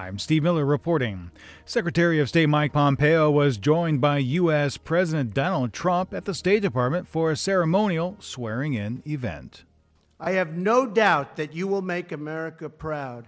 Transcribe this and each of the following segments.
I'm Steve Miller reporting. Secretary of State Mike Pompeo was joined by U.S. President Donald Trump at the State Department for a ceremonial swearing-in event. I have no doubt that you will make America proud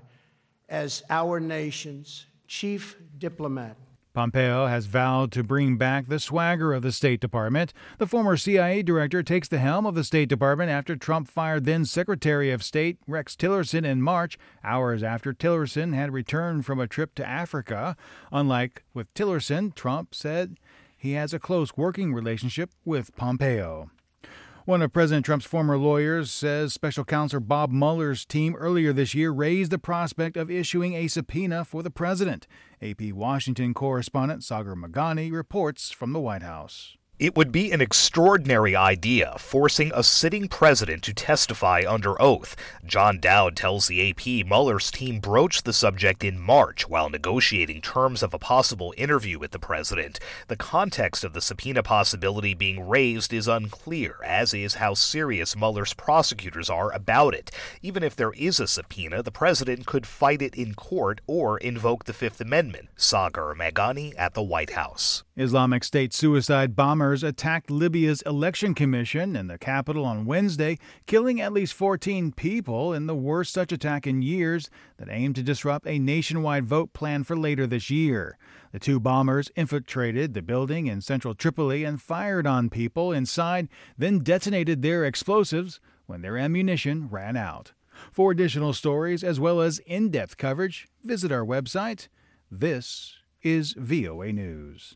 as our nation's chief diplomat. Pompeo has vowed to bring back the swagger of the State Department. The former CIA director takes the helm of the State Department after Trump fired then Secretary of State Rex Tillerson in March, hours after Tillerson had returned from a trip to Africa. Unlike with Tillerson, Trump said he has a close working relationship with Pompeo. One of President Trump's former lawyers says Special Counsel Bob Mueller's team earlier this year raised the prospect of issuing a subpoena for the president. AP Washington correspondent Sagar Meghani reports from the White House. It would be an extraordinary idea, forcing a sitting president to testify under oath. John Dowd tells the AP Mueller's team broached the subject in March while negotiating terms of a possible interview with the president. The context of the subpoena possibility being raised is unclear, as is how serious Mueller's prosecutors are about it. Even if there is a subpoena, the president could fight it in court or invoke the Fifth Amendment. Sagar Meghani at the White House. Islamic State suicide bombers attacked Libya's election commission in the capital on Wednesday, killing at least 14 people in the worst such attack in years that aimed to disrupt a nationwide vote planned for later this year. The two bombers infiltrated the building in central Tripoli and fired on people inside, then detonated their explosives when their ammunition ran out. For additional stories as well as in-depth coverage, visit our website. This is VOA News.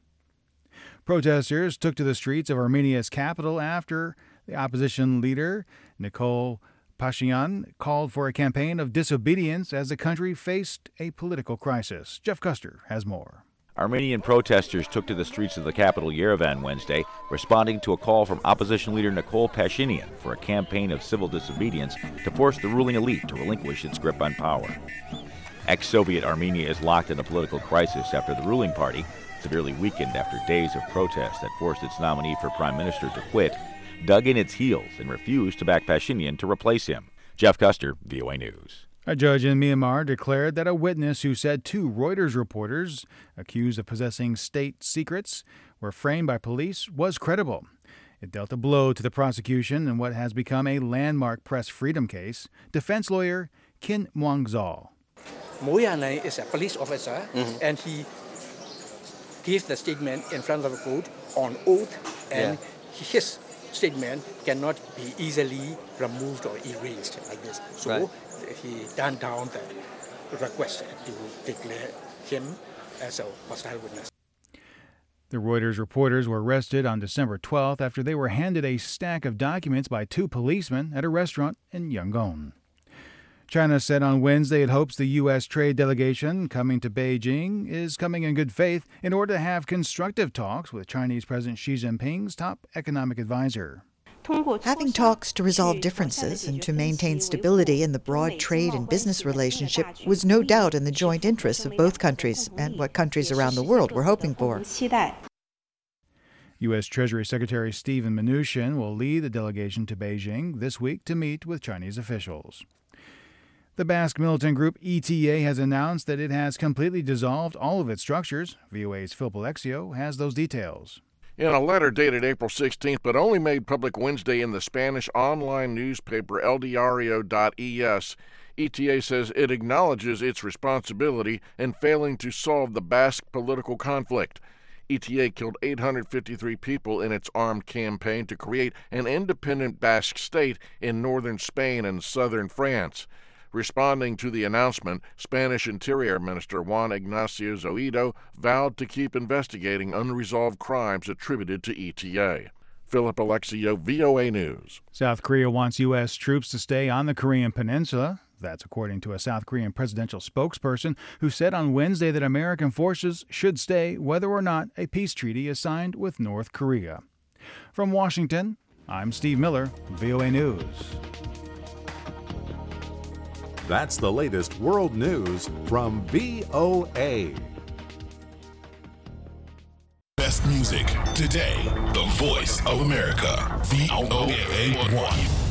Protesters took to the streets of Armenia's capital after the opposition leader, Nikol Pashinyan, called for a campaign of disobedience as the country faced a political crisis. Jeff Custer has more. Armenian protesters took to the streets of the capital Yerevan Wednesday, responding to a call from opposition leader Nikol Pashinyan for a campaign of civil disobedience to force the ruling elite to relinquish its grip on power. Ex-Soviet Armenia is locked in a political crisis after the ruling party, severely weakened after days of protests that forced its nominee for prime minister to quit, dug in its heels and refused to back Pashinyan to replace him. Jeff Custer, VOA News. A judge in Myanmar declared that a witness who said two Reuters reporters accused of possessing state secrets were framed by police was credible. It dealt a blow to the prosecution in what has become a landmark press freedom case. Defense lawyer Kin Mwang-zal. Moyane is a police officer, and he gives the statement in front of the court on oath, and his statement cannot be easily removed or erased like this. So he turned down the request to declare him as a hostile witness. The Reuters reporters were arrested on December 12th after they were handed a stack of documents by two policemen at a restaurant in Yangon. China said on Wednesday it hopes the U.S. trade delegation coming to Beijing is coming in good faith in order to have constructive talks with Chinese President Xi Jinping's top economic advisor. Having talks to resolve differences and to maintain stability in the broad trade and business relationship was no doubt in the joint interests of both countries and what countries around the world were hoping for. U.S. Treasury Secretary Steven Mnuchin will lead the delegation to Beijing this week to meet with Chinese officials. The Basque militant group ETA has announced that it has completely dissolved all of its structures. VOA's Phil Alexio has those details. In a letter dated April 16th, but only made public Wednesday in the Spanish online newspaper El Diario.es, ETA says it acknowledges its responsibility in failing to solve the Basque political conflict. ETA killed 853 people in its armed campaign to create an independent Basque state in northern Spain and southern France. Responding to the announcement, Spanish Interior Minister Juan Ignacio Zoido vowed to keep investigating unresolved crimes attributed to ETA. Philip Alexio, VOA News. South Korea wants U.S. troops to stay on the Korean Peninsula. That's according to a South Korean presidential spokesperson who said on Wednesday that American forces should stay whether or not a peace treaty is signed with North Korea. From Washington, I'm Steve Miller, VOA News. That's the latest world news from VOA. Best music today. The voice of America. VOA1.